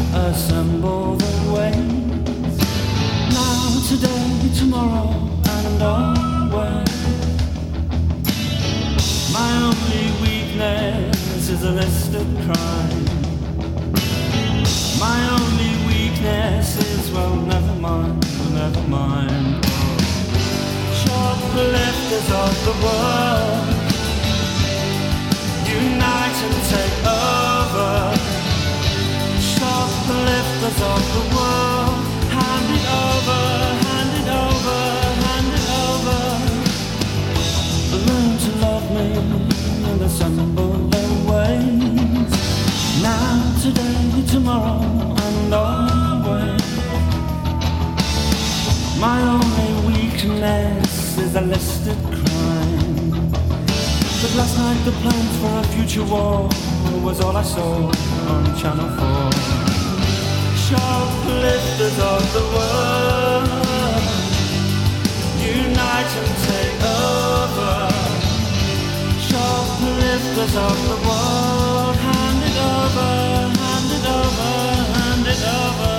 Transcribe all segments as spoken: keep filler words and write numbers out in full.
assemble the waves. Now, today, tomorrow, and always. My only weakness is a list of crime. My only weakness is, well, never mind, never mind. Shoplifters of the world, unite and take over. Shoplifters of the world, hand it over, hand it over, hand it over. Learn to love me and assemble their ways. Now, today, tomorrow, and always. My only weakness is a listed crime. But last night the plans for a future war was all I saw on Channel four. Shoplifters of the world, unite and take over. Shoplifters of the world, hand it over, hand it over, hand it over.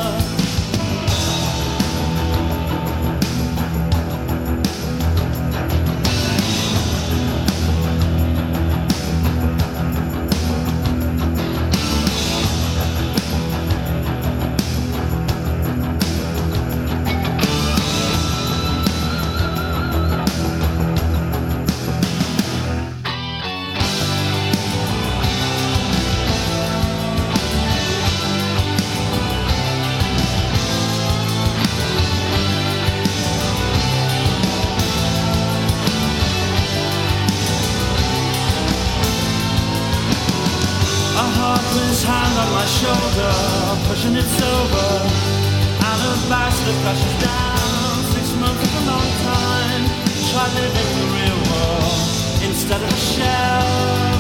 His hand on my shoulder, pushing it sober. Alabaster crashes down. Six months is a long time. Try living the real world instead of a shell.